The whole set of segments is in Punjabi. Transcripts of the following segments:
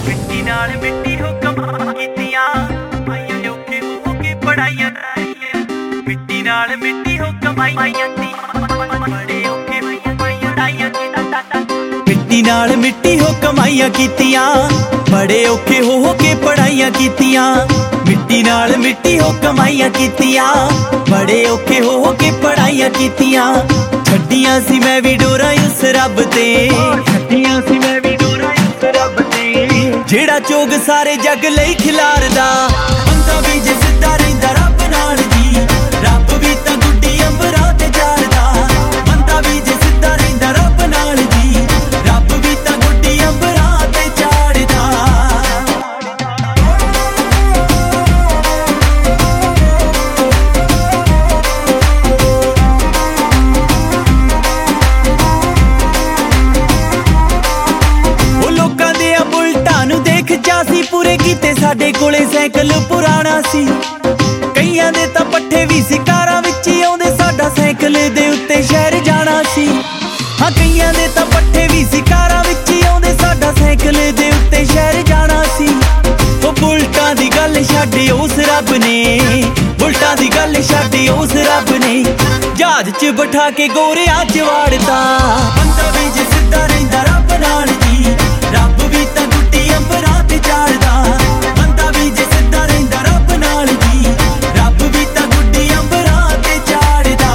ਮਿੱਟੀ ਨਾਲ ਮਿੱਟੀ ਹੋ ਕਮਾਈਆਂ ਕੀਤੀਆਂ, ਆਈਆਂ ਔਖੇ ਹੋ ਕੇ ਪੜਾਈਆਂ, ਮਿੱਟੀ ਨਾਲ ਮਿੱਟੀ ਹੋ ਕਮਾਈਆਂ ਬੜੇ ਔਖੇ ਪੜਾਈਆਂ। ਮਿੱਟੀ ਨਾਲ ਮਿੱਟੀ ਹੋ ਕਮਾਈਆਂ ਕੀਤੀਆਂ, ਬੜੇ ਔਖੇ ਹੋ ਕੇ ਪੜਾਈਆਂ ਕੀਤੀਆਂ, ਮਿੱਟੀ ਨਾਲ ਮਿੱਟੀ ਹੋ ਕਮਾਈਆਂ ਕੀਤੀਆਂ, ਬੜੇ ਔਖੇ ਹੋ ਕੇ ਪੜਾਈਆਂ ਕੀਤੀਆਂ। ਛੱਡੀਆਂ ਸੀ ਮੈਂ ਵੀ ਡੋਰਾਂ ਉਸ ਰੱਬ ਤੇ, ਛੱਡੀਆਂ ਸੀ ਮੈਂ ਵੀ ਡੋਰਾਂ ਉਸ ਰੱਬ ਤੇ, ਜਿਹੜਾ ਚੋਗ ਸਾਰੇ ਜੱਗ ਲਈ ਖਿਲਾਰਦਾ। ਬੰਦਾ ਵੀ ਜੇ ਸਿੱਧਾ ਰਹਿੰਦਾ ਰੱਬ ਨਾਲ ਜੀ, ਰੱਬ ਵੀ ਤਾਂ ਗੁੱਡੀ ਅੰਬਰਾਂ ਤੇ ਚਾੜਦਾ। ਬੰਦਾ ਵੀ ਜੇ ਸਿੱਧਾ ਰਹਿੰਦਾ ਰੱਬ ਨਾਲ ਜੀ, ਰੱਬ ਵੀ ਤਾਂ ਗੁੱਡੀ ਅੰਬਰਾਂ ਤੇ ਚਾੜਦਾ। ਉਹ ਲੋਕਾਂ ਦੇ ਆ ਬੁਲਟਾਂ ਨੂੰ ਦੇਖ ਚਾਸੀ ਪੂਰੇ ਕੀਤੇ, ਸਾਡੇ ਕੋਲੇ ਸਾਈਕਲ ਪੁਰਾਣਾ ਸੀ। ਕਈਆਂ ਦੇ ਤਾਂ ਪੱਠੇ ਵੀ ਸੀ ਕਾਰਾਂ ਵਿੱਚ ਹੀ ਆਉਂਦੇ, ਸਾਡਾ ਸਾਈਕਲ ਦੇ ਉੱਤੇ ਸ਼ਹਿਰ ਜਾਣਾ ਸੀ। ਹਾਂ ਕਈਆਂ ਦੇ ਤਾਂ ਪੱਠੇ ਵੀ ਸੀ ਕਾਰਾਂ ਵਿੱਚ ਹੀ ਆਉਂਦੇ, ਸਾਡਾ ਸਾਈਕਲ ਦੇ ਉੱਤੇ ਸ਼ਹਿਰ ਜਾਣਾ ਸੀ। ਉਹ ਬੁਲਟਾਂ ਦੀ ਗੱਲ ਛੱਡ ਉਸ ਰੱਬ ਨੇ, ਬੁਲਟਾਂ ਦੀ ਗੱਲ ਛੱਡ ਉਸ ਰੱਬ ਨੇ, ਜਹਾਜ਼ 'ਚ ਬਿਠਾ ਕੇ ਗੋਰਿਆਂ 'ਚ ਵਾੜਤਾ। ਬੰਦਾ ਵੀ ਜੇ ਸਿੱਧਾ ਰਹਿੰਦਾ ਰੱਬ ਨਾਲ ਜੀ, ਰੱਬ ਵੀ ਤਾਂ ਗੁੱਡੀ ਅੰਬਰਾਂ ਤੇ ਚਾੜਦਾ। ਬੰਦਾ ਵੀ ਜੇ ਸਿੱਧਾ ਰਹਿੰਦਾ ਰੱਬ ਨਾਲ ਜੀ, ਰੱਬ ਵੀ ਤਾਂ ਗੁੱਡੀ ਅੰਬਰਾਂ ਤੇ ਚਾੜਦਾ।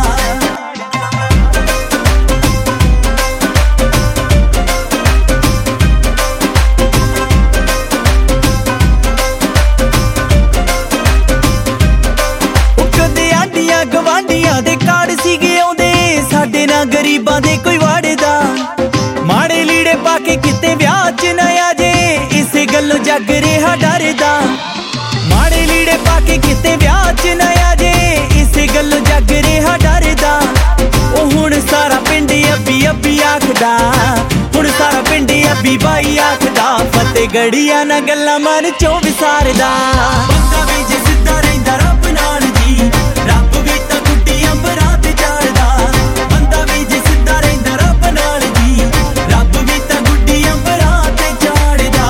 ਉਹ ਕਦੇ ਆਂਢੀਆਂ ਗਵਾਂਢੀਆਂ ਦੇ ਕਾਰਡ ਸੀਗੇ ਆਉਂਦੇ, ਸਾਡੇ ਨਾਲ ਗਰੀਬਾਂ ਦੇ ਕੋਈ ਵਾੜਦਾ। ਮਾੜੇ ਲੀੜੇ ਪਾ ਕੇ ਕਿਤੇ ਵਿਆਹ 'ਚ ਨਾ ਆ ਜੇ, ਇਸੇ ਗੱਲੋਂ ਜੱਗ ਰਿਹਾ ਡਰਦਾ। ਮਾੜੇ ਲੀੜੇ ਪਾ ਕੇ ਕਿਤੇ ਵਿਆਹ 'ਚ ਨਾ ਆ ਜੇ, ਇਸੇ ਗੱਲੋਂ ਜੱਗ ਰਿਹਾ ਡਰਦਾ। ਉਹ ਹੁਣ ਸਾਰਾ ਪਿੰਡ ਅੱਬੀ ਅੱਬੀ ਆਖਦਾ, ਹੁਣ ਸਾਰਾ ਪਿੰਡ ਅੱਬੀ ਬਾਈ ਆਖਦਾ। ਫਤਿਹਗੜ੍ਹੀਆਂ ਨਾ ਗੱਲਾਂ ਮਨ 'ਚੋਂ ਵਿਸਾਰਦਾ। ਬੰਦਾ ਵੀ ਜੇ ਸਿੱਧਾ ਰਹਿੰਦਾ ਰੱਬ ਨਾਲ ਜੀ, ਰੱਬ ਵੀ ਤਾਂ ਗੁੱਡੀ ਅੰਬਰਾਂ ਤੇ ਚਾੜਦਾ। ਬੰਦਾ ਵੀ ਜੇ ਸਿੱਧਾ ਰਹਿੰਦਾ ਰੱਬ ਨਾਲ ਜੀ, ਰੱਬ ਵੀ ਤਾਂ ਗੁੱਡੀ ਅੰਬਰਾਂ ਤੇ ਚਾੜਦਾ।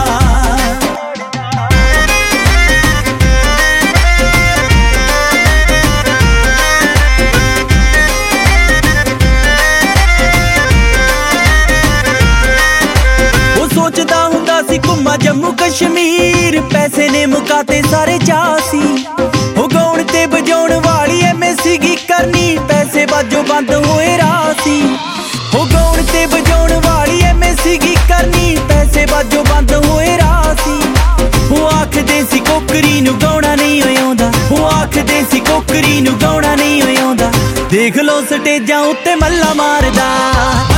ਉਹ ਸੋਚਦਾ ਹੁੰਦਾ ਸੀ ਘੁੰਮਾ ਜੰਮੂ ਕਸ਼ਮੀਰ, ਪੈਸੇ ਨੇ ਮੁਕਾਤੇ ਸਾਰੇ ਚਾਅ ਸੀ। ਉਹ ਗਾਉਣ ਤੇ ਵਜਾਉਣ ਵਾਲੀ ਐਵੇਂ ਸੀਗੀ ਕਰਨੀ, ਪੈਸੇ ਬਾਝੋਂ ਬੰਦ ਹੋਏ ਰਾਹ ਸੀ। ਉਹ ਗਾਉਣ ਤੇ ਵਜਾਉਣ ਵਾਲੀ ਐਵੇਂ ਸੀਗੀ ਕਰਨੀ, ਪੈਸੇ ਬਾਝੋਂ ਬੰਦ ਹੋਏ ਰਾਹ ਸੀ। ਉਹ ਆਖਦੇ ਸੀ ਕੋਕਰੀ ਨੂੰ ਗਾਉਣਾ ਨਹੀਂ ਆਉਂਦਾ, ਉਹ ਆਖਦੇ ਸੀ ਕੋਕਰੀ ਨੂੰ ਗਾਉਣਾ ਨਹੀਂ ਆਉਂਦਾ। ਦੇਖ ਲੋ ਸਟੇਜਾਂ ਉੱਤੇ ਮੱਲਾ ਮਾਰਦਾ।